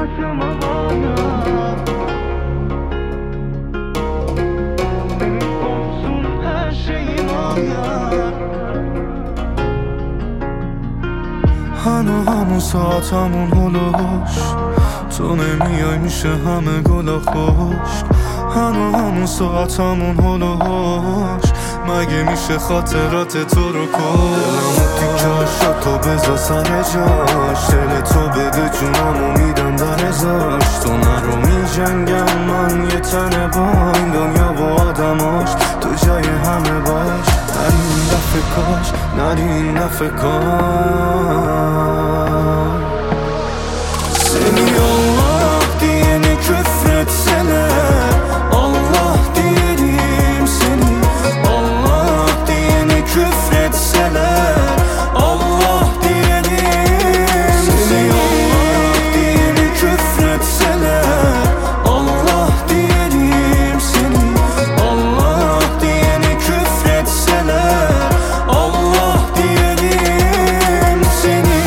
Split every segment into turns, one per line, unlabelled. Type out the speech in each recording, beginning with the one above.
karşıma var ya. Senin olsun her şeyim al ya.
هنو همون ساعت همون هلوش تو نمیای میشه همه گلا خوش هنو همون ساعت همون هلوش مگه میشه خاطرات تو رو کش دلمو تیکش شد تو بذار سر جاش دل تو بده جونمو میدم در ازاش تو نرو میجنگم من یه تنه با این دنیا و آدماش تو جای همه باش نری این دفعه کاش نری این دفعه کاش Seni Allah diyene küfretseler Allah diyelim seni Allah diyene küfretseler Allah diyelim seni Allah diyene küfretseler Allah diyelim seni Allah diyene küfretseler Allah diyelim seni.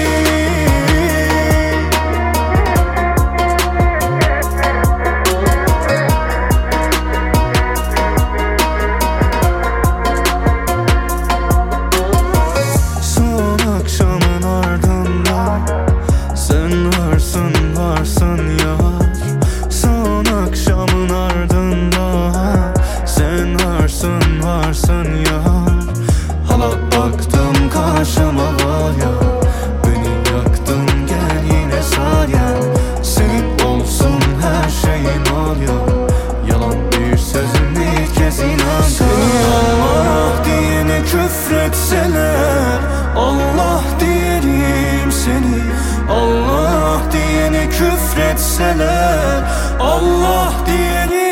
Akşamın ardından sen varsın yar. Son akşamın ardından sen varsın yar. Hala baktım karşıma var ya, beni yaktın gel yine sar ya. Senin olsun her şeyin al ya, yalan bir sözün bir kez inan. Seni Allah diyene küfretseler Allah diyelim seni Allah diyene küfretseler Allah diyelim.